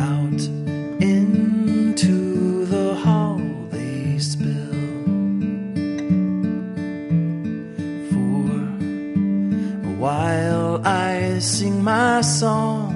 out into the hall they spill. For a while I sing my song